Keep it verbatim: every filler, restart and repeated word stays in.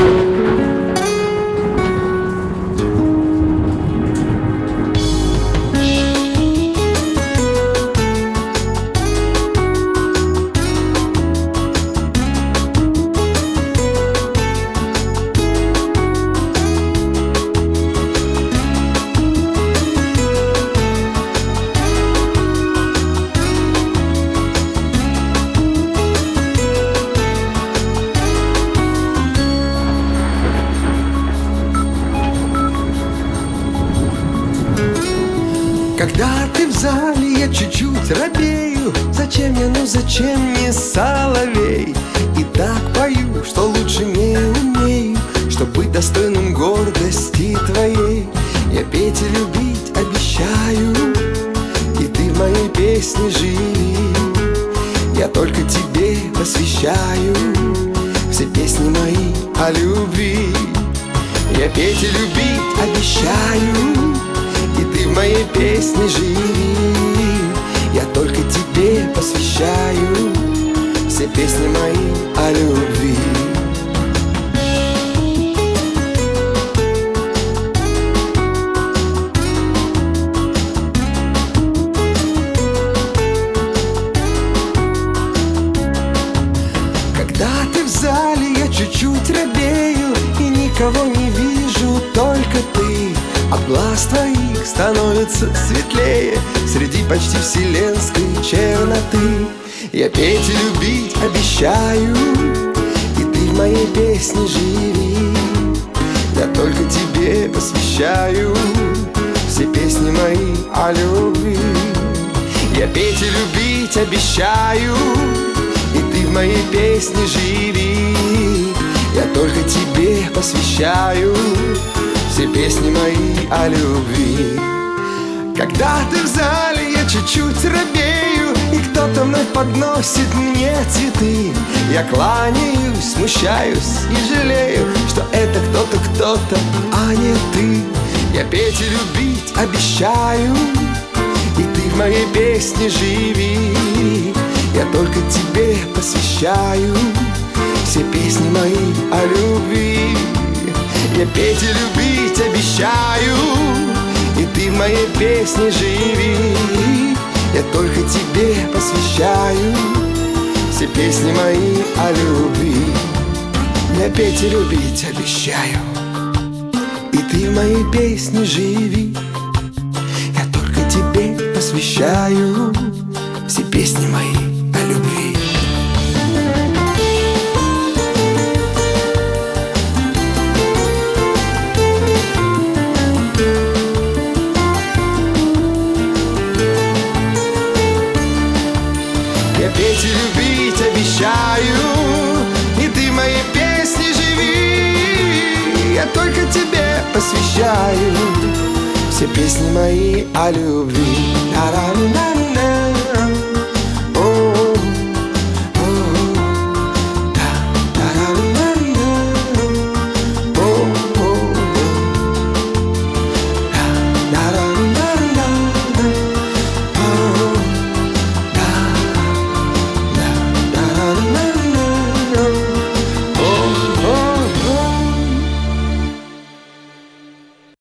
Когда ты в зале, я чуть-чуть робею. Зачем я, ну зачем не соловей? И так пою, что лучше не умею, чтоб быть достойным гордости твоей. Я петь и любить обещаю, и ты в моей песне живи. Я только тебе посвящаю все песни мои о любви. Я петь и любить обещаю, и ты в моей песне живи. Я только тебе посвящаю все песни мои о любви. Когда ты в зале, я чуть-чуть робею, и никого не вижу, только ты. От глаз твоих становится светлее среди почти вселенской черноты. Я петь и любить обещаю, и ты в моей песне живи. Я только тебе посвящаю все песни мои о любви. Я петь и любить обещаю, и ты в моей песне живи. Я только тебе посвящаю все песни мои о любви. Когда ты в зале, я чуть-чуть робею, и кто-то вновь подносит мне цветы. Я кланяюсь, смущаюсь и жалею, что это кто-то, кто-то, а не ты. Я петь и любить обещаю, и ты в моей песне живи. Я только тебе посвящаю все песни мои о любви. Я петь и любить обещаю, и ты в моей песне живи. Я только тебе посвящаю все песни мои о любви. Я петь и любить обещаю, и ты в моей песне живи. Я только тебе посвящаю все песни мои о любви. Я петь и любить обещаю, и ты в моей песне живи. Я только тебе посвящаю все песни мои о любви.